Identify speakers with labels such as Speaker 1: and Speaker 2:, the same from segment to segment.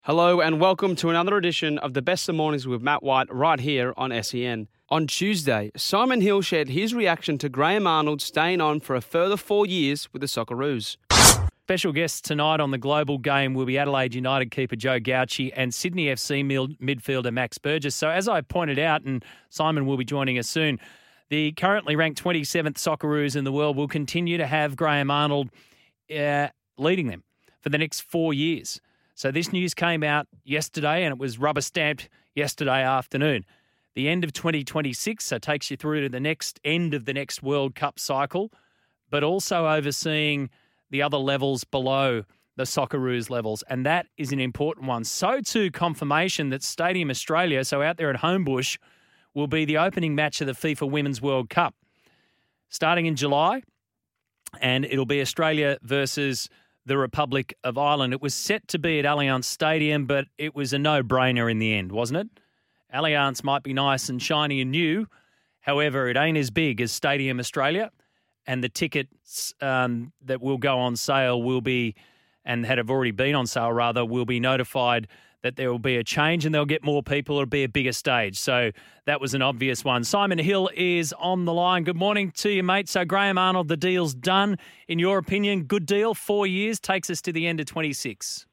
Speaker 1: Hello and welcome to another edition of the Best of Mornings with Matt White right here on SEN. On Tuesday, Simon Hill shared his reaction to Graham Arnold staying on for a further 4 years with the Socceroos.
Speaker 2: Special guests tonight on the Global Game will be Adelaide United keeper Joe Gauci and Sydney FC midfielder Max Burgess. So as I pointed out, and Simon will be joining us soon, the currently ranked 27th Socceroos in the world will continue to have Graham Arnold leading them for the next 4 years. So this news came out yesterday and it was rubber stamped yesterday afternoon. The end of 2026, so takes you through to the next end of the next World Cup cycle, but also overseeing the other levels below the Socceroos levels. And that is an important one. So too confirmation that Stadium Australia, so out there at Homebush, will be the opening match of the FIFA Women's World Cup. Starting in July, and it'll be Australia versus the Republic of Ireland. It was set to be at Allianz Stadium, but it was a no-brainer in the end, wasn't it? Allianz might be nice and shiny and new. However, it ain't as big as Stadium Australia, and the tickets that will go on sale will be, and have already been on sale rather, will be notified that there will be a change and they'll get more people. It'll be a bigger stage. So that was an obvious one. Simon Hill is on the line. Good morning to you, mate. So Graham Arnold, the deal's done. In your opinion, good deal, 4 years, takes us to the end of 26.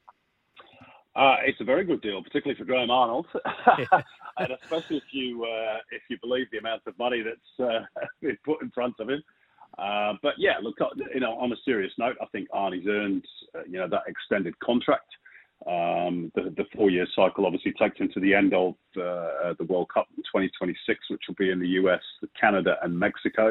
Speaker 3: It's a very good deal, particularly for Graham Arnold, and especially if you believe the amount of money that's been put in front of him. But yeah, look, on a serious note, I think Arnie's earned that extended contract. The 4 year cycle obviously takes him to the end of the World Cup in 2026, which will be in the US, Canada, and Mexico.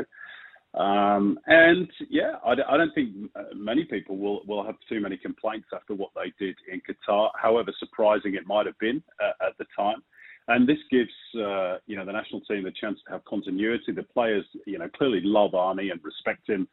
Speaker 3: And yeah, I don't think many people will have too many complaints after what they did in Qatar, however surprising it might have been at the time. And this gives the national team the chance to have continuity. The players clearly love Arnie and respect him.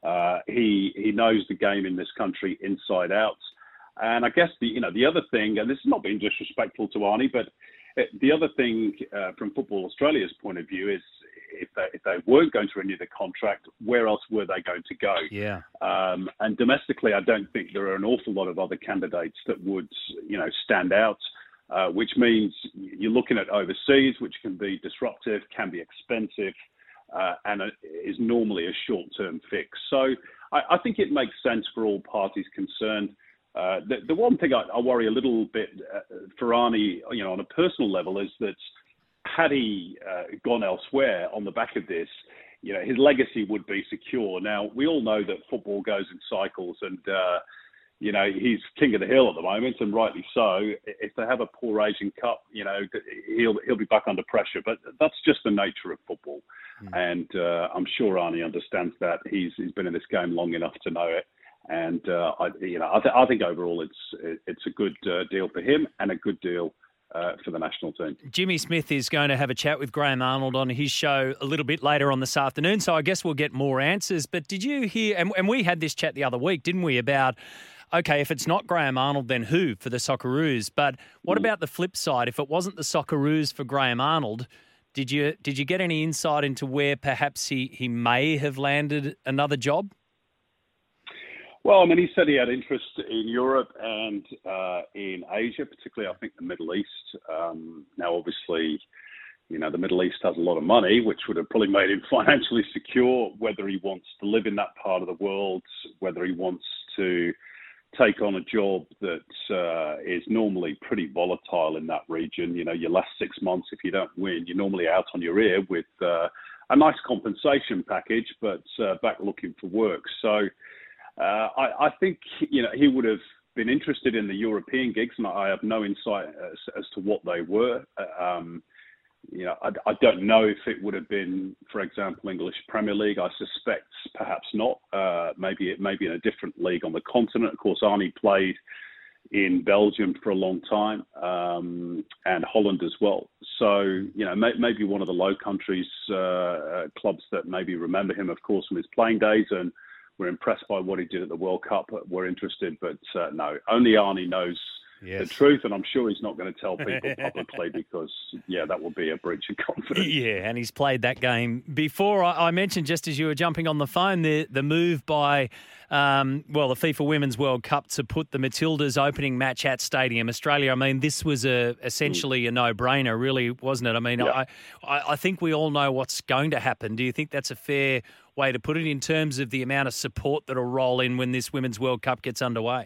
Speaker 3: He knows the game in this country inside out. And I guess the other thing, and this is not being disrespectful to Arnie, but the other thing from Football Australia's point of view is if they weren't going to renew the contract, where else were they going to go?
Speaker 2: Yeah.
Speaker 3: And domestically, I don't think there are an awful lot of other candidates that would stand out, which means you're looking at overseas, which can be disruptive, can be expensive, and is normally a short-term fix. So I think it makes sense for all parties concerned. The one thing I worry a little bit for Arnie, on a personal level, is that had he gone elsewhere on the back of this, his legacy would be secure. Now, we all know that football goes in cycles, and he's king of the hill at the moment, and rightly so. If they have a poor Asian Cup, he'll be back under pressure. But that's just the nature of football, and I'm sure Arnie understands that. He's been in this game long enough to know it. And I think overall it's a good deal for him and a good deal for the national team.
Speaker 2: Jimmy Smith is going to have a chat with Graham Arnold on his show a little bit later on this afternoon, so I guess we'll get more answers. But did you hear, and we had this chat the other week, didn't we, about, okay, if it's not Graham Arnold, then who for the Socceroos? But what about the flip side? If it wasn't the Socceroos for Graham Arnold, did you get any insight into where perhaps he may have landed another job?
Speaker 3: Well, I mean, he said he had interest in Europe and in Asia, particularly, I think, the Middle East. Now, obviously, the Middle East has a lot of money, which would have probably made him financially secure. Whether he wants to live in that part of the world, whether he wants to take on a job that is normally pretty volatile in that region. Your last 6 months, if you don't win, you're normally out on your ear with a nice compensation package, but back looking for work. So I think he would have been interested in the European gigs, and I have no insight as to what they were. I don't know if it would have been, for example, English Premier League. I suspect perhaps not. Maybe in a different league on the continent. Of course, Arnie played in Belgium for a long time, and Holland as well. So, maybe one of the Low Countries clubs that maybe remember him, of course, from his playing days and were impressed by what he did at the World Cup, were interested. But no, only Arnie knows the truth, and I'm sure he's not going to tell people publicly because, that will be a breach of confidence.
Speaker 2: Yeah, and he's played that game before. I mentioned just as you were jumping on the phone the move by, the FIFA Women's World Cup to put the Matildas opening match at Stadium Australia. I mean, this was essentially a no-brainer, really, wasn't it? I mean, I think we all know what's going to happen. Do you think that's a fair way to put it in terms of the amount of support that will roll in when this Women's World Cup gets underway?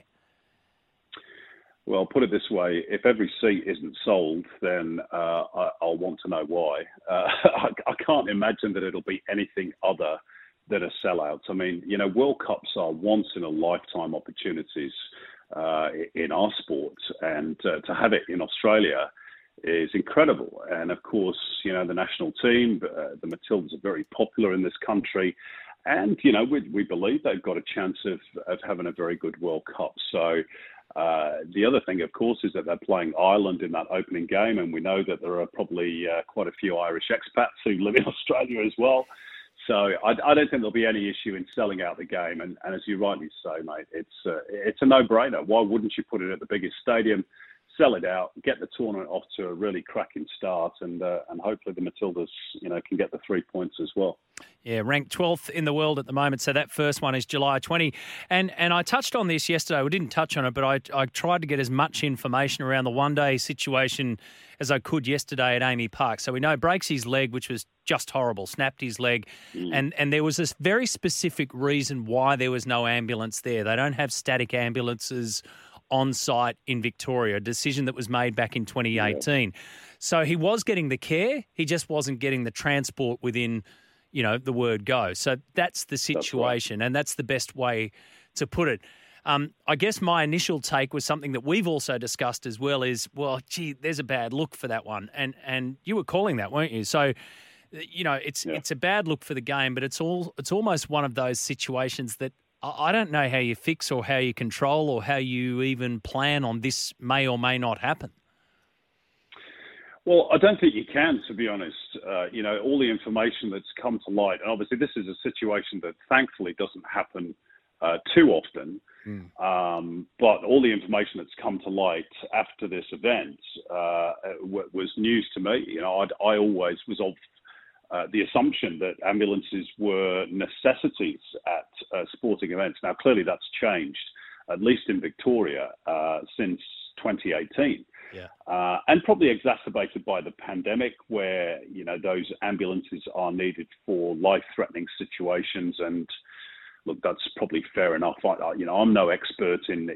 Speaker 3: Well, put it this way, if every seat isn't sold, then I'll want to know why. I can't imagine that it'll be anything other than a sellout. I mean, World Cups are once-in-a-lifetime opportunities in our sport, and to have it in Australia is incredible. And, of course, the national team, the Matildas are very popular in this country, and, we believe they've got a chance of having a very good World Cup. So the other thing, of course, is that they're playing Ireland in that opening game, and we know that there are probably quite a few Irish expats who live in Australia as well. So I don't think there'll be any issue in selling out the game. And as you rightly say, mate, it's a no-brainer. Why wouldn't you put it at the biggest stadium, sell it out, get the tournament off to a really cracking start, and hopefully the Matildas, can get the 3 points as well.
Speaker 2: Yeah, ranked 12th in the world at the moment. So that first one is July 20. And I touched on this yesterday. We didn't touch on it, but I tried to get as much information around the one-day situation as I could yesterday at Amy Park. So we know breaks his leg, which was just horrible, snapped his leg. And there was this very specific reason why there was no ambulance there. They don't have static ambulances on site in Victoria, a decision that was made back in 2018. Yeah. So he was getting the care. He just wasn't getting the transport within the word go. So that's the situation, and that's the best way to put it. I guess my initial take was something that we've also discussed as well is, there's a bad look for that one. And you were calling that, weren't you? So, it's a bad look for the game, but it's almost one of those situations that I don't know how you fix or how you control or how you even plan on this may or may not happen.
Speaker 3: Well, I don't think you can, to be honest. All the information that's come to light, and obviously this is a situation that thankfully doesn't happen too often, but all the information that's come to light after this event was news to me. I always was of the assumption that ambulances were necessities at sporting events. Now, clearly that's changed, at least in Victoria, since 2018. Yeah. And probably exacerbated by the pandemic where, those ambulances are needed for life-threatening situations. And look, that's probably fair enough. I'm no expert in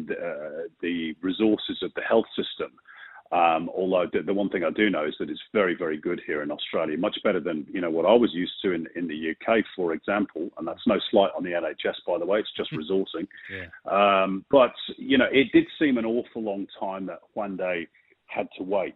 Speaker 3: the resources of the health system. Although the one thing I do know is that it's very, very good here in Australia, much better than, what I was used to in the UK, for example. And that's no slight on the NHS, by the way. It's just resourcing. Yeah. But, it did seem an awful long time that Hyundai had to wait.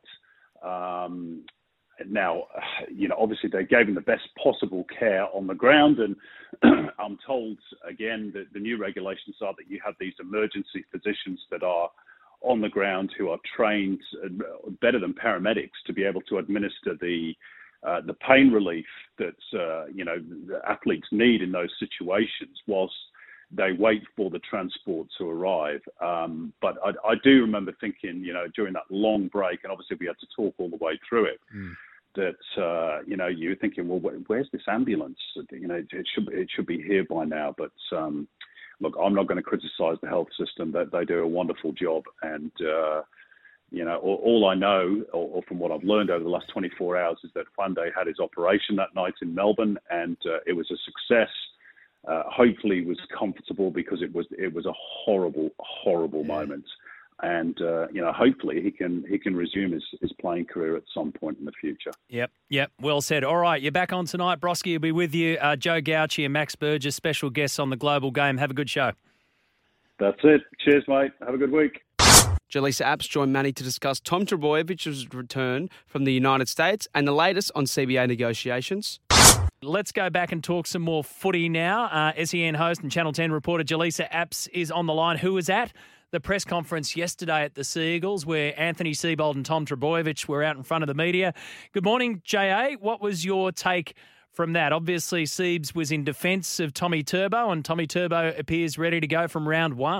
Speaker 3: Now, obviously they gave him the best possible care on the ground. And I'm told, again, that the new regulations are that you have these emergency physicians that are on the ground who are trained better than paramedics to be able to administer the pain relief that the athletes need in those situations whilst they wait for the transport to arrive. But I do remember thinking, during that long break, and obviously we had to talk all the way through it, that you were thinking, well, where's this ambulance? It should be here by now, but. Look, I'm not going to criticise the health system. They do a wonderful job. And, all I know, or from what I've learned over the last 24 hours, is that Hyundai had his operation that night in Melbourne, and it was a success. Hopefully he was comfortable because it was a horrible moment. And, hopefully he can resume his playing career at some point in the future.
Speaker 2: Yep. Well said. All right, you're back on tonight. Broski will be with you. Joe Gauci and Max Burgess, special guests on the Global Game. Have a good show.
Speaker 3: That's it. Cheers, mate. Have a good week.
Speaker 1: Jaleesa Apps joined Manny to discuss Tom Trbojević's return from the United States and the latest on CBA negotiations.
Speaker 2: Let's go back and talk some more footy now. SEN host and Channel 10 reporter Jaleesa Apps is on the line. Who was at the press conference yesterday at the Sea Eagles where Anthony Seibold and Tom Trbojević were out in front of the media. Good morning, J.A. What was your take from that? Obviously, Seibs was in defence of Tommy Turbo, and Tommy Turbo appears ready to go from round one.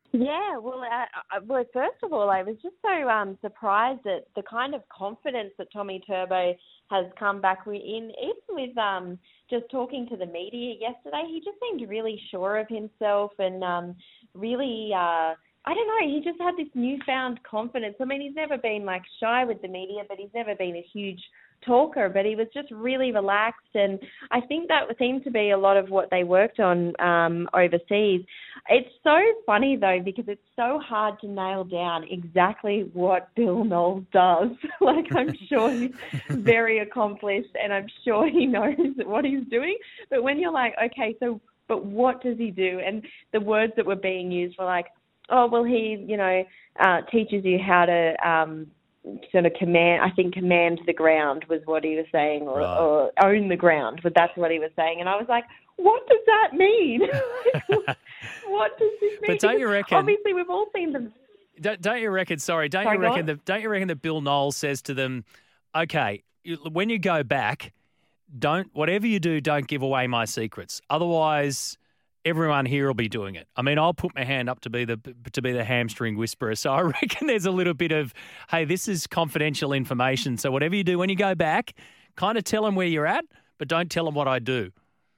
Speaker 4: Yeah, well, first of all, I was just so surprised at the kind of confidence that Tommy Turbo has come back in. Even with just talking to the media yesterday, he just seemed really sure of himself and really, I don't know, he just had this newfound confidence. I mean, he's never been like shy with the media, but he's never been a huge talker, but he was just really relaxed, and I think that seemed to be a lot of what they worked on overseas. It's so funny though, because it's so hard to nail down exactly what Bill Knowles does. Like, I'm sure he's very accomplished and I'm sure he knows what he's doing, but when you're like, okay, so but what does he do? And the words that were being used were like, oh, well, he teaches you how to sort of command the ground was what he was saying, or own the ground, but that's what he was saying. And I was like, what does that mean? What does this mean?
Speaker 2: But don't you reckon?
Speaker 4: Obviously, we've all seen them.
Speaker 2: Don't you reckon? Don't you reckon that Bill Knowles says to them, okay, when you go back, whatever you do, don't give away my secrets. Otherwise, everyone here will be doing it. I mean, I'll put my hand up to be the hamstring whisperer. So I reckon there's a little bit of, hey, this is confidential information. So whatever you do when you go back, kind of tell them where you're at, but don't tell them what I do.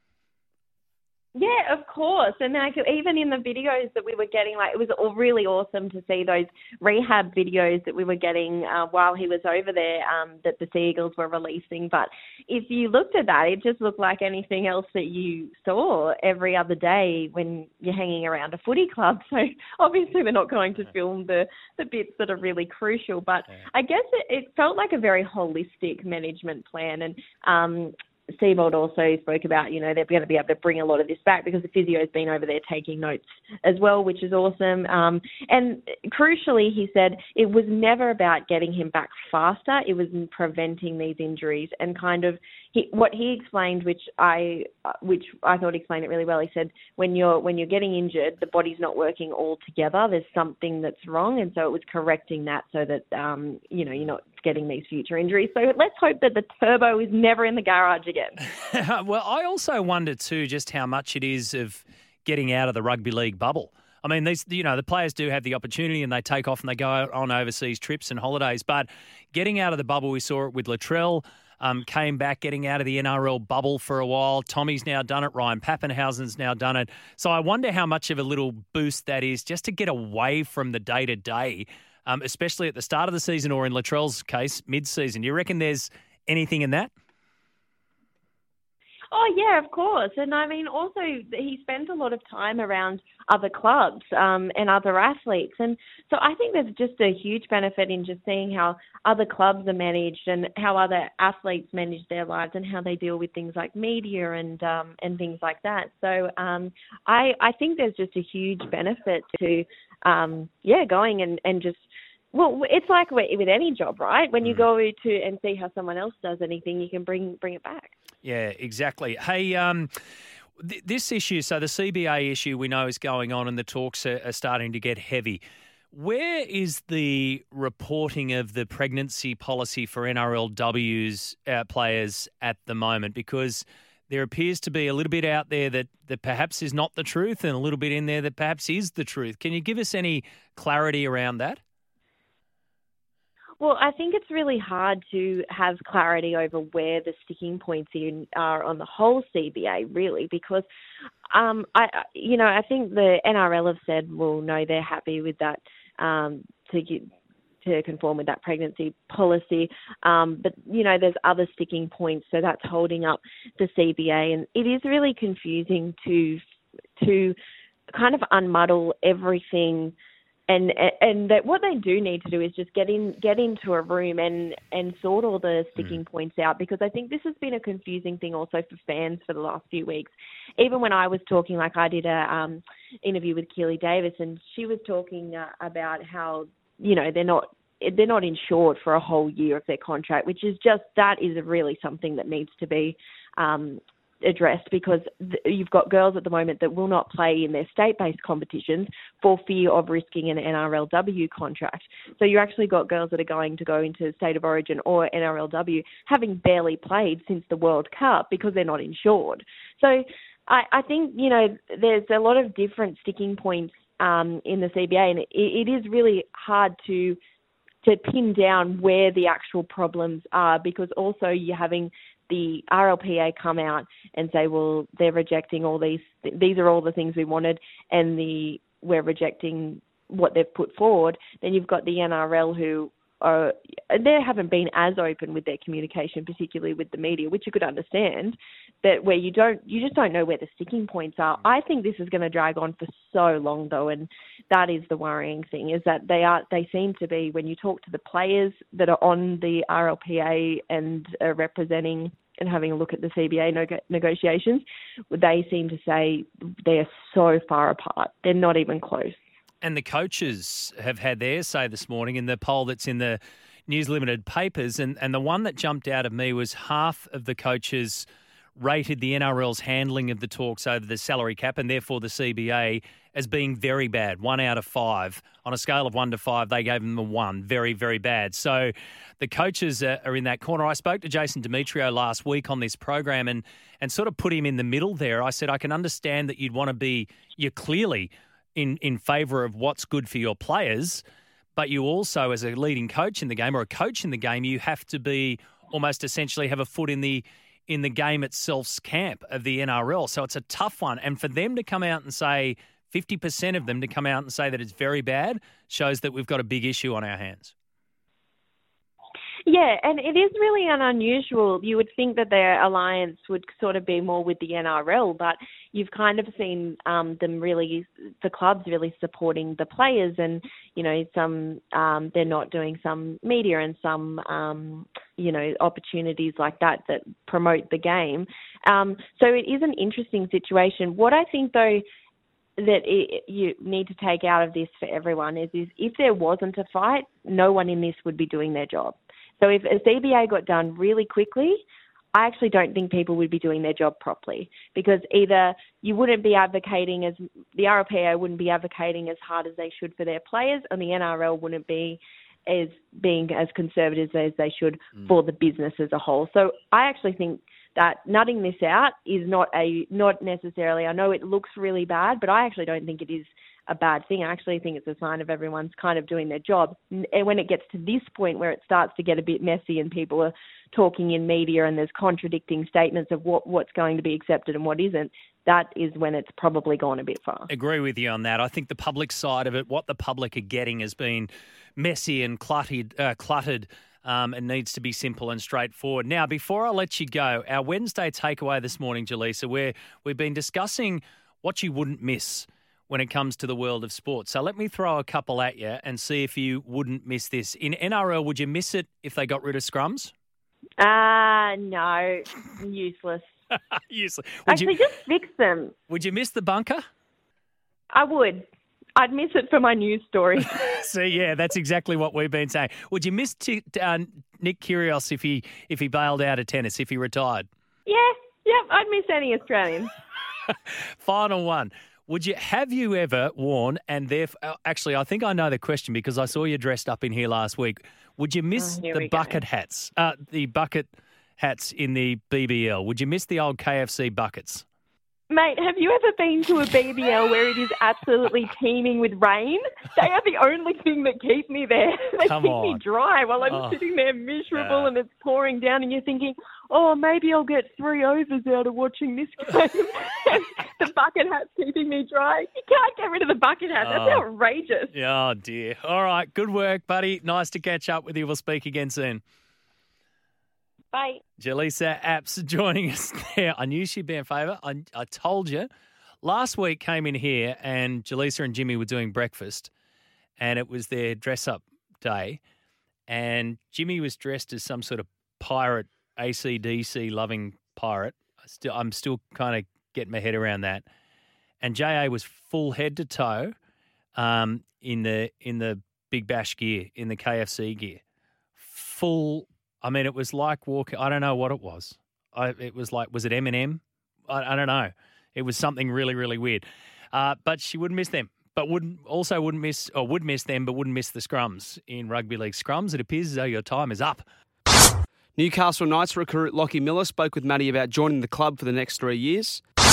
Speaker 4: Yeah, of course. And like, even in the videos that we were getting, like, it was really awesome to see those rehab videos that we were getting while he was over there that the Sea Eagles were releasing. But if you looked at that, it just looked like anything else that you saw every other day when you're hanging around a footy club. So obviously we're not going to film the bits that are really crucial. But I guess it felt like a very holistic management plan. And Seibold also spoke about, they're going to be able to bring a lot of this back because the physio's been over there taking notes as well, which is awesome. And crucially, he said it was never about getting him back faster. It was preventing these injuries, and kind of what he explained, which I thought explained it really well. He said when you're getting injured, the body's not working all together. There's something that's wrong, and so it was correcting that so that you're not getting these future injuries. So let's hope that the turbo is never in the garage again.
Speaker 2: Well, I also wonder too just how much it is of getting out of the rugby league bubble. I mean, the players do have the opportunity and they take off and they go on overseas trips and holidays, but getting out of the bubble, we saw it with Latrell, came back getting out of the NRL bubble for a while. Tommy's now done it. Ryan Pappenhausen's now done it. So I wonder how much of a little boost that is just to get away from the day-to-day, especially at the start of the season or in Latrell's case, mid-season. Do you reckon there's anything in that?
Speaker 4: Oh, yeah, of course. And I mean, also, he spent a lot of time around other clubs and other athletes. And so I think there's just a huge benefit in just seeing how other clubs are managed and how other athletes manage their lives and how they deal with things like media and things like that. So I think there's just a huge benefit to, going and just, well, it's like with any job, right? When you go to and see how someone else does anything, you can bring it back.
Speaker 2: Yeah, exactly. Hey, this issue, so the CBA issue we know is going on and the talks are starting to get heavy. Where is the reporting of the pregnancy policy for NRLW's players at the moment? Because there appears to be a little bit out there that perhaps is not the truth and a little bit in there that perhaps is the truth. Can you give us any clarity around that?
Speaker 4: Well, I think it's really hard to have clarity over where the sticking points are on the whole CBA, really, because I think the NRL have said, well, no, they're happy with that to conform with that pregnancy policy. But, there's other sticking points, so that's holding up the CBA. And it is really confusing to kind of unmuddle everything. And that what they do need to do is just get into a room and sort all the sticking points out, because I think this has been a confusing thing also for fans for the last few weeks. Even when I was talking, like I did a interview with Keely Davis, and she was talking about how they're not insured for a whole year of their contract, which is that is really something that needs to be addressed, because you've got girls at the moment that will not play in their state-based competitions for fear of risking an NRLW contract. So you actually got girls that are going to go into State of Origin or NRLW having barely played since the World Cup because they're not insured. So I think, there's a lot of different sticking points in the CBA, and it is really hard to pin down where the actual problems are, because also you're having the RLPA come out and say, well, they're rejecting all these are all the things we wanted, and we're rejecting what they've put forward. Then you've got the NRL who they haven't been as open with their communication, particularly with the media, which you could understand, but where you just don't know where the sticking points are. I think this is going to drag on for so long, though, and that is the worrying thing, is that they seem to be, when you talk to the players that are on the RLPA and are representing and having a look at the CBA negotiations, they seem to say they're so far apart. They're not even close.
Speaker 2: And the coaches have had their say this morning in the poll that's in the News Limited papers. And the one that jumped out of me was half of the coaches rated the NRL's handling of the talks over the salary cap and therefore the CBA as being very bad, 1 out of 5. On a scale of 1 to 5, they gave them a 1, very, very bad. So the coaches are in that corner. I spoke to Jason Demetriou last week on this program and sort of put him in the middle there. I said, I can understand that you're clearly in favour of what's good for your players, but you also, as a leading coach in the game or a coach in the game, you have to be almost essentially have a foot in the game itself's camp of the NRL. So it's a tough one. And for them to come out and say, 50% of them to come out and say that it's very bad, shows that we've got a big issue on our hands.
Speaker 4: Yeah, and it is really unusual. You would think that their alliance would sort of be more with the NRL, but you've kind of seen the clubs really supporting the players, and some they're not doing some media and some opportunities like that promote the game. So it is an interesting situation. What I think though that you need to take out of this for everyone is if there wasn't a fight, no one in this would be doing their job. So if a CBA got done really quickly, I actually don't think people would be doing their job properly, because either you wouldn't be advocating the RLPA wouldn't be advocating as hard as they should for their players, and the NRL wouldn't be being as conservative as they should for the business as a whole. So I actually think that nutting this out is not necessarily, I know it looks really bad, but I actually don't think it is a bad thing. I actually think it's a sign of everyone's kind of doing their job. And when it gets to this point where it starts to get a bit messy and people are talking in media and there's contradicting statements of what's going to be accepted and what isn't, that is when it's probably gone a bit far.
Speaker 2: Agree with you on that. I think the public side of it, what the public are getting has been messy and cluttered. It needs to be simple and straightforward. Now, before I let you go, our Wednesday takeaway this morning, Jaleesa, where we've been discussing what you wouldn't miss when it comes to the world of sport. So let me throw a couple at you and see if you wouldn't miss this. In NRL, would you miss it if they got rid of scrums?
Speaker 4: No, useless.
Speaker 2: Useless.
Speaker 4: Actually, just fix them.
Speaker 2: Would you miss the bunker?
Speaker 4: I would. I'd miss it for my news story.
Speaker 2: See, yeah, that's exactly what we've been saying. Would you miss Nick Kyrgios if he bailed out of tennis, if he retired?
Speaker 4: Yeah, yep, I'd miss any Australian.
Speaker 2: Final one. Have you ever worn, and therefore, actually, I think I know the question because I saw you dressed up in here last week. Would you miss the bucket hats in the BBL? Would you miss the old KFC buckets?
Speaker 4: Mate, have you ever been to a BBL where it is absolutely teeming with rain? They are the only thing that keep me there. They keep me dry while I'm sitting there miserable and it's pouring down and you're thinking, oh, maybe I'll get 3 overs out of watching this game. The bucket hat's keeping me dry. You can't get rid of the bucket hat. That's outrageous.
Speaker 2: Oh, dear. All right. Good work, buddy. Nice to catch up with you. We'll speak again soon.
Speaker 4: Bye.
Speaker 2: Jaleesa Apps joining us there. I knew she'd be in favour. I told you. Last week came in here and Jaleesa and Jimmy were doing breakfast and it was their dress-up day and Jimmy was dressed as some sort of pirate, AC/DC-loving pirate. I'm still kind of getting my head around that. And J.A. was full head to toe in the Big Bash gear, in the KFC gear. Full... I mean, it was like walking. I don't know what it was. It was like, was it Eminem? I don't know. It was something really, really weird. But she wouldn't miss them. But would miss them, but wouldn't miss the scrums in rugby league scrums. It appears as though your time is up.
Speaker 1: Newcastle Knights recruit Lockie Miller spoke with Matty about joining the club for the next 3 years.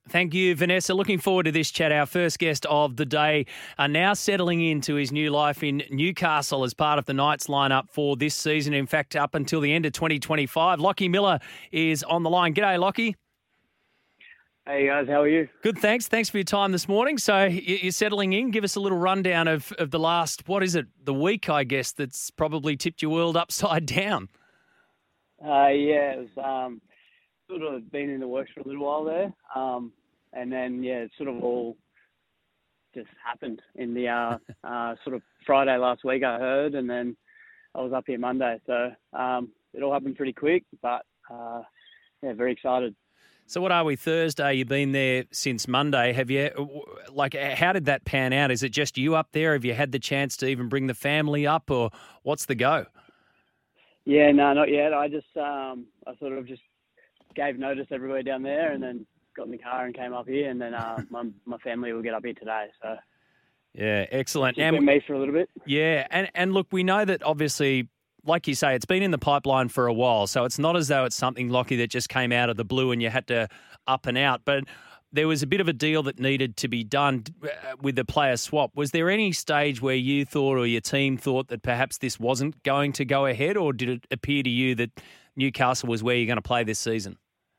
Speaker 2: Thank you, Vanessa. Looking forward to this chat. Our first guest of the day are now settling into his new life in Newcastle as part of the Knights lineup for this season. In fact, up until the end of 2025. Lockie Miller is on the line. G'day, Lockie.
Speaker 5: Hey guys, how are you?
Speaker 2: Good, thanks. Thanks for your time this morning. So you're settling in. Give us a little rundown of the last, what is it, the week, I guess, that's probably tipped your world upside down.
Speaker 5: Yeah, it was sort of been in the works for a little while there. And then, yeah, it sort of all just happened in the sort of Friday last week, I heard, and then I was up here Monday. So it all happened pretty quick, but yeah, very excited.
Speaker 2: So what are we, Thursday? You've been there since Monday. Have you, how did that pan out? Is it just you up there? Have you had the chance to even bring the family up, or what's the go?
Speaker 5: Yeah, no, not yet. I just, I sort of just gave notice everywhere down there and then got in the car and came up here, and then my family will get up here today. So
Speaker 2: yeah, excellent.
Speaker 5: It's been me for a little bit.
Speaker 2: Yeah, and look, we know that obviously, like you say, it's been in the pipeline for a while, so it's not as though it's something, Lockie, that just came out of the blue and you had to up and out. But there was a bit of a deal that needed to be done with the player swap. Was there any stage where you thought or your team thought that perhaps this wasn't going to go ahead, or did it appear to you that Newcastle was where you're going to play this season?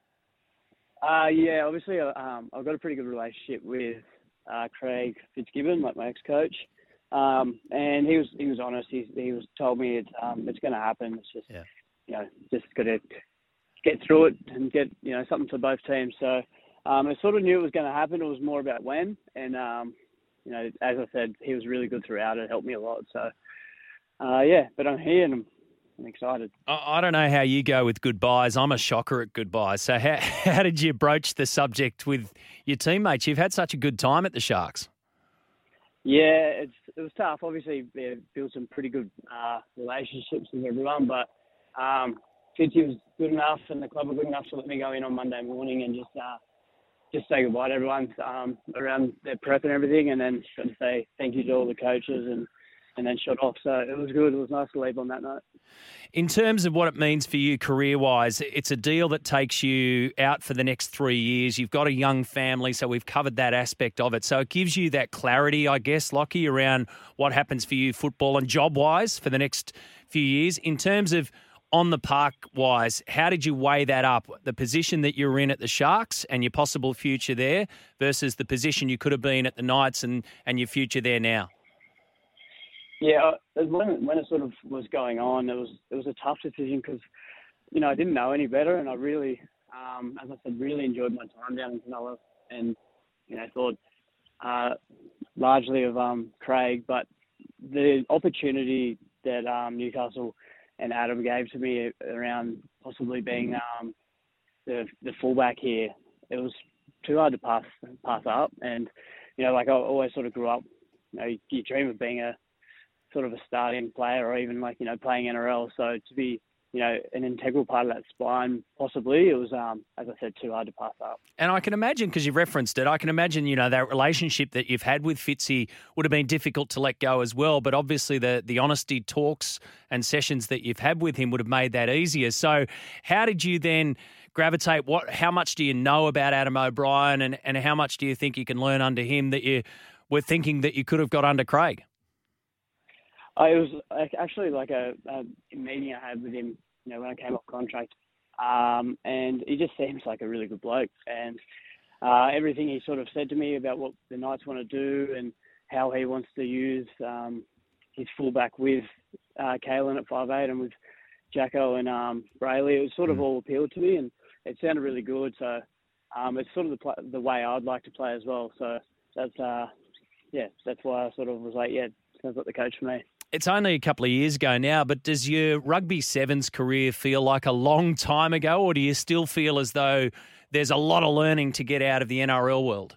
Speaker 5: Yeah, obviously I've got a pretty good relationship with Craig Fitzgibbon, like my ex-coach. And he was honest. He was told me it's going to happen. It's just just got to get through it and get something for both teams. So I sort of knew it was going to happen. It was more about when. And as I said, he was really good throughout. It helped me a lot. So but I'm here and I'm excited.
Speaker 2: I don't know how you go with goodbyes. I'm a shocker at goodbyes. So how did you broach the subject with your teammates? You've had such a good time at the Sharks.
Speaker 5: Yeah, it was tough. Obviously, built some pretty good relationships with everyone, but Fitzy was good enough and the club were good enough to let me go in on Monday morning and just say goodbye to everyone around their prep and everything, and then got to say thank you to all the coaches and then shut off. So it was good. It was nice to leave on that note.
Speaker 2: In terms of what it means for you career-wise, it's a deal that takes you out for the next 3 years. You've got a young family, so we've covered that aspect of it. So it gives you that clarity, I guess, Lockie, around what happens for you football and job-wise for the next few years. In terms of on the park-wise, how did you weigh that up? The position that you're in at the Sharks and your possible future there versus the position you could have been at the Knights and your future there now?
Speaker 5: Yeah, when it sort of was going on, it was a tough decision because, I didn't know any better, and I really, as I said, really enjoyed my time down in Cronulla, and thought largely of Craig, but the opportunity that Newcastle and Adam gave to me around possibly being the fullback here, it was too hard to pass up, and I always sort of grew up, you dream of being a sort of a starting player or even playing NRL. So to be, an integral part of that spine, possibly, it was, as I said, too hard to pass up.
Speaker 2: And I can imagine, because you've referenced it, I can imagine, that relationship that you've had with Fitzy would have been difficult to let go as well. But obviously the honesty talks and sessions that you've had with him would have made that easier. So how did you then gravitate? How much do you know about Adam O'Brien and how much do you think you can learn under him that you were thinking that you could have got under Craig?
Speaker 5: It was actually like a meeting I had with him, when I came off contract, and he just seems like a really good bloke. And everything he sort of said to me about what the Knights want to do and how he wants to use his fullback with Kalen at 5'8" and with Jacko and Brayley, it was sort of all appealed to me, and it sounded really good. So it's sort of the way I'd like to play as well. So that's why I sort of was like, sounds like the coach for me.
Speaker 2: It's only a couple of years ago now, but does your rugby sevens career feel like a long time ago, or do you still feel as though there's a lot of learning to get out of the NRL world?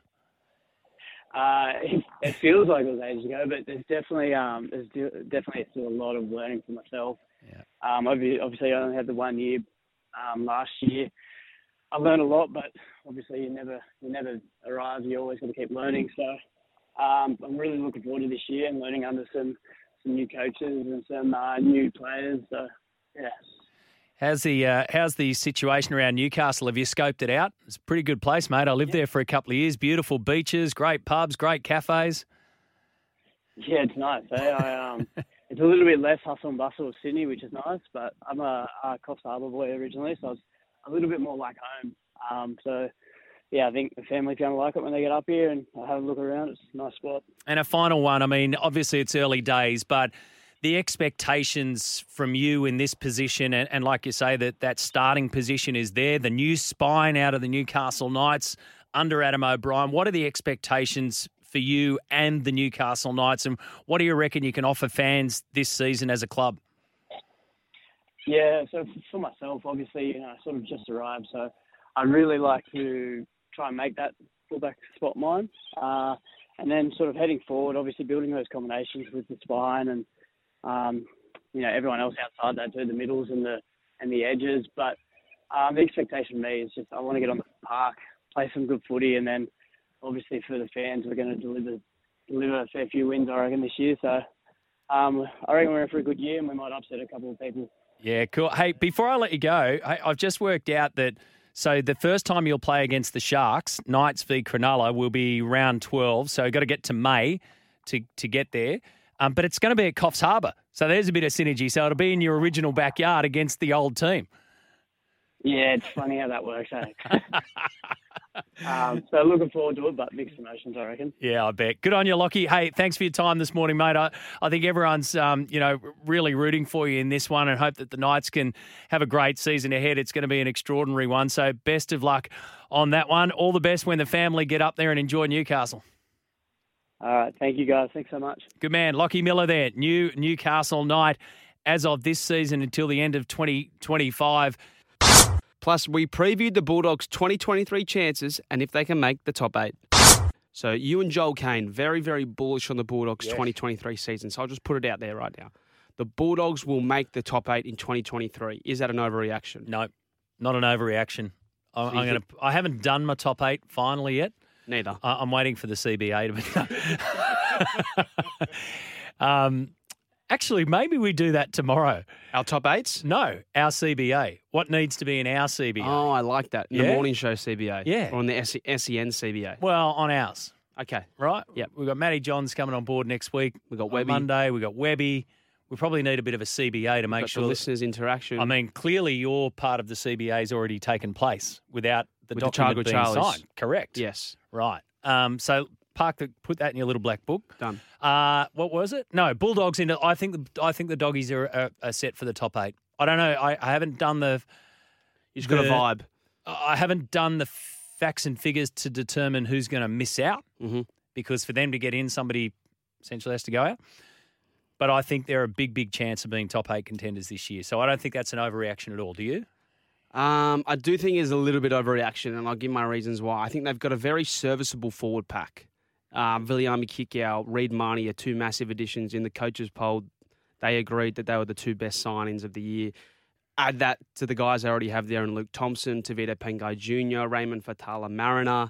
Speaker 5: It feels like it was ages ago, but there's definitely still a lot of learning for myself.
Speaker 2: Yeah.
Speaker 5: Obviously, I only had the 1 year last year. I learned a lot, but obviously you never arrive. You always got to keep learning. So I'm really looking forward to this year and learning under some new coaches and some new players. So, yeah.
Speaker 2: How's the situation around Newcastle? Have you scoped it out? It's a pretty good place, mate. I lived there for a couple of years. Beautiful beaches, great pubs, great cafes.
Speaker 5: Yeah, it's nice. It's a little bit less hustle and bustle of Sydney, which is nice. But I'm a Coffs Harbour boy originally, so it's a little bit more like home. So yeah, I think the family's going to like it when they get up here and have a look around. It's a nice spot.
Speaker 2: And a final one. I mean, obviously it's early days, but the expectations from you in this position, and like you say, that starting position is there, the new spine out of the Newcastle Knights under Adam O'Brien. What are the expectations for you and the Newcastle Knights, and what do you reckon you can offer fans this season as a club?
Speaker 5: Yeah, so for myself, obviously, I sort of just arrived, so I'd really like to try and make that fullback spot mine. And then sort of heading forward, obviously building those combinations with the spine and everyone else outside that too, the middles and the edges. But the expectation for me is just I want to get on the park, play some good footy, and then obviously for the fans, we're going to deliver a fair few wins, I reckon, this year. So I reckon we're in for a good year and we might upset a couple of people.
Speaker 2: Yeah, cool. Hey, before I let you go, I've just worked out that so the first time you'll play against the Sharks, Knights v Cronulla, will be round 12. So you've got to get to May to get there. But it's going to be at Coffs Harbour. So there's a bit of synergy. So it'll be in your original backyard against the old team.
Speaker 5: Yeah, it's funny how that works, eh? So looking forward to it, but mixed emotions, I reckon.
Speaker 2: Yeah, I bet. Good on you, Lockie. Hey, thanks for your time this morning, mate. I think everyone's, really rooting for you in this one and hope that the Knights can have a great season ahead. It's going to be an extraordinary one. So best of luck on that one. All the best when the family get up there and enjoy Newcastle.
Speaker 5: All right. Thank you, guys. Thanks so much.
Speaker 2: Good man. Lockie Miller there, new Newcastle Knight as of this season until the end of 2025.
Speaker 1: Plus, we previewed the Bulldogs' 2023 chances and if they can make the top 8. So you and Joel Kane, very, very bullish on the Bulldogs' 2023 season. So I'll just put it out there right now. The Bulldogs will make the top 8 in 2023. Is that an overreaction?
Speaker 2: No, not an overreaction. I haven't done my top 8 finally yet.
Speaker 1: Neither.
Speaker 2: I'm waiting for the CBA to be. Actually, maybe we do that tomorrow.
Speaker 1: Our top 8s?
Speaker 2: No, our CBA. What needs to be in our CBA?
Speaker 1: Oh, I like that. In the morning show CBA.
Speaker 2: Yeah.
Speaker 1: Or on the SEN CBA.
Speaker 2: Well, on ours.
Speaker 1: Okay.
Speaker 2: Right?
Speaker 1: Yep.
Speaker 2: We've got Matty Johns coming on board next week.
Speaker 1: We've got Webby.
Speaker 2: Monday, we've got Webby. We probably need a bit of a CBA to make sure
Speaker 1: the listeners' interaction.
Speaker 2: I mean, clearly your part of the CBA has already taken place without the document being signed. Correct.
Speaker 1: Yes.
Speaker 2: Right. So put that in your little black book.
Speaker 1: Done.
Speaker 2: What was it? No, Bulldogs into. I think the doggies are set for the top 8. I don't know. I haven't done the.
Speaker 1: You just got a vibe.
Speaker 2: I haven't done the facts and figures to determine who's going to miss out, because for them to get in, somebody essentially has to go out. But I think they're a big chance of being top 8 contenders this year. So I don't think that's an overreaction at all. Do you?
Speaker 1: I do think it's a little bit overreaction, and I'll give my reasons why. I think they've got a very serviceable forward pack. Viliami Kikau, Reid Marnie are 2 massive additions. In the coaches' poll, they agreed that they were the 2 best signings of the year. Add that to the guys they already have there in Luke Thompson, Tavita Pengai Jr., Raymond Fatala Mariner,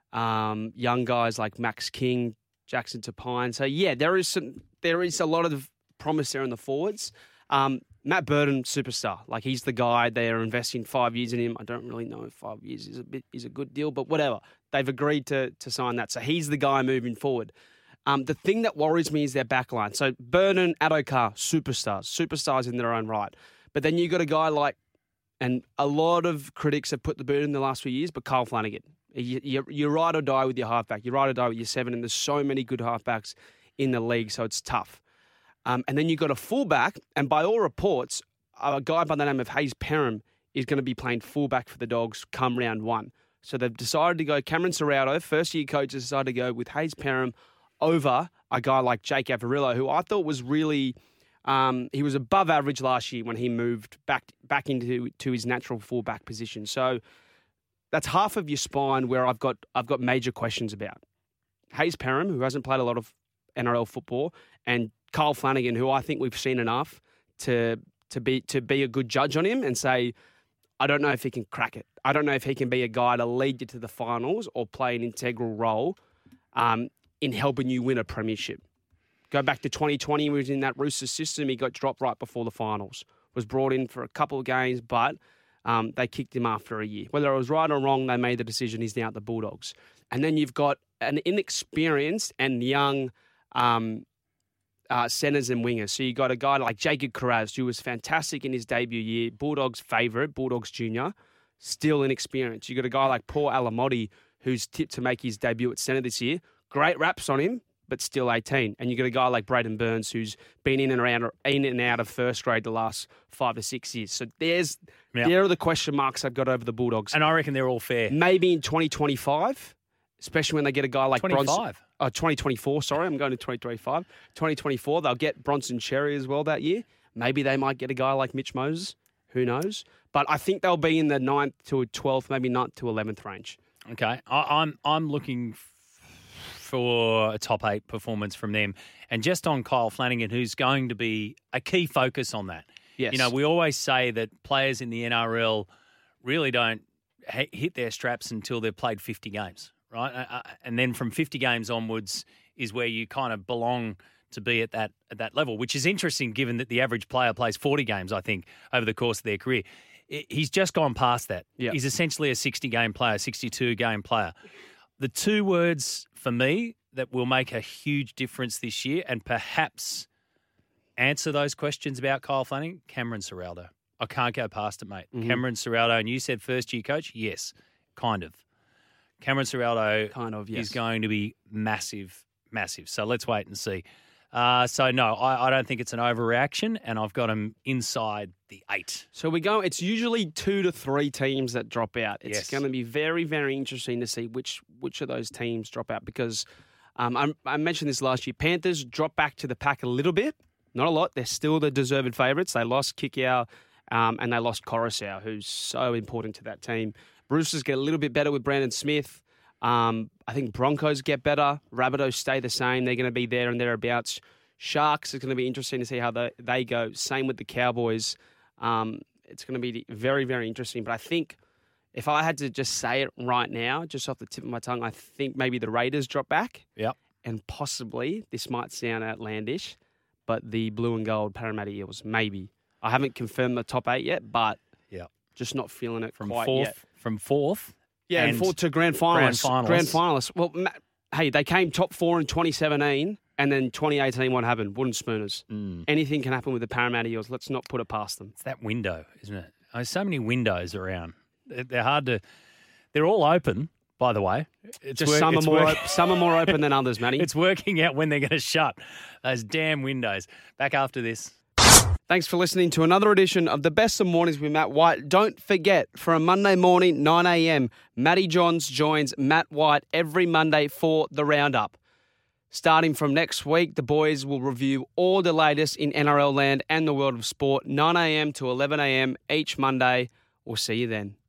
Speaker 1: young guys like Max King, Jackson Tapine. So, yeah, there is a lot of promise there in the forwards. Matt Burton, superstar. Like, he's the guy. They are investing 5 years in him. I don't really know if 5 years is a good deal, but whatever. They've agreed to sign that. So he's the guy moving forward. The thing that worries me is their backline. So Burton, Addo-Carr, superstars in their own right. But then you got a guy like, and a lot of critics have put the Burton in the last few years, but Kyle Flanagan. You ride or die with your halfback. You ride or die with your 7, and there's so many good halfbacks in the league, so it's tough. And then you've got a fullback, and by all reports, a guy by the name of Hayes Perham is going to be playing fullback for the Dogs come round 1. So they've decided to go, Cameron Serrato, first-year coach, has decided to go with Hayes Perham over a guy like Jake Averillo, who I thought was really, he was above average last year when he moved back into his natural fullback position. So that's half of your spine where I've got major questions about. Hayes Perham, who hasn't played a lot of NRL football, and Kyle Flanagan, who I think we've seen enough to be a good judge on him and say, I don't know if he can crack it. I don't know if he can be a guy to lead you to the finals or play an integral role in helping you win a premiership. Go back to 2020, he was in that Roosters system. He got dropped right before the finals. was brought in for a couple of games, but they kicked him after a year. Whether it was right or wrong, they made the decision he's now at the Bulldogs. And then you've got an inexperienced and young centres and wingers. So you got a guy like Jacob Carraz, who was fantastic in his debut year, Bulldogs favourite, Bulldogs junior, still inexperienced. You got a guy like Paul Alamotti, who's tipped to make his debut at centre this year. Great raps on him, but still 18. And you got a guy like Braden Burns, who's been in and out of first grade the last 5 to 6 years. So there are the question marks I've got over the Bulldogs.
Speaker 2: And I reckon they're all fair.
Speaker 1: Maybe in 2025, especially when they get a guy like 2024, sorry, I'm going to 2025. 2024, they'll get Bronson Cherry as well that year. Maybe they might get a guy like Mitch Moses. Who knows? But I think they'll be in the 9th to 12th, maybe 9th to 11th range.
Speaker 2: Okay. I'm looking for a top 8 performance from them. And just on Kyle Flanagan, who's going to be a key focus on that.
Speaker 1: Yes.
Speaker 2: You know, we always say that players in the NRL really don't hit their straps until they've played 50 games, right? And then from 50 games onwards is where you kind of belong to be at that level, which is interesting given that the average player plays 40 games, I think, over the course of their career. He's just gone past that.
Speaker 1: Yep.
Speaker 2: He's essentially a 60-game player, 62-game player. The two words for me that will make a huge difference this year and perhaps answer those questions about Kyle Flanagan, Cameron Ciraldo. I can't go past it, mate. Mm-hmm. Cameron Ciraldo, and you said first-year coach? Yes, kind of. Cameron Ciraldo is going to be massive, massive. So let's wait and see. No, I don't think it's an overreaction, and I've got him inside the 8.
Speaker 1: So it's usually 2 to 3 teams that drop out. It's going to be very, very interesting to see which of those teams drop out because I mentioned this last year. Panthers dropped back to the pack a little bit, not a lot. They're still the deserved favourites. They lost Kikau and they lost Coruscant, who's so important to that team. Roosters get a little bit better with Brandon Smith. I think Broncos get better. Rabbitohs stay the same. They're going to be there and thereabouts. Sharks, it's going to be interesting to see how they go. Same with the Cowboys. It's going to be very, very interesting. But I think if I had to just say it right now, just off the tip of my tongue, I think maybe the Raiders drop back.
Speaker 2: Yep.
Speaker 1: And possibly, this might sound outlandish, but the blue and gold Parramatta Eels, maybe. I haven't confirmed the top 8 yet, but just not feeling it quite yet.
Speaker 2: From fourth?
Speaker 1: Yeah, and fourth to grand finalists. Grand finalists. Well, hey, they came top 4 in 2017, and then 2018, what happened? Wooden spooners. Anything can happen with the Parramatta Eels. Let's not put it past them.
Speaker 2: It's that window, isn't it? There's so many windows around. They're hard to... They're all open, by the way.
Speaker 1: Some are more open than others, Matty.
Speaker 2: It's working out when they're going to shut. Those damn windows. Back after this.
Speaker 1: Thanks for listening to another edition of The Best of Mornings with Matt White. Don't forget, for a Monday morning, 9 a.m, Matty Johns joins Matt White every Monday for The Roundup. Starting from next week, the boys will review all the latest in NRL land and the world of sport, 9 a.m. to 11 a.m. each Monday. We'll see you then.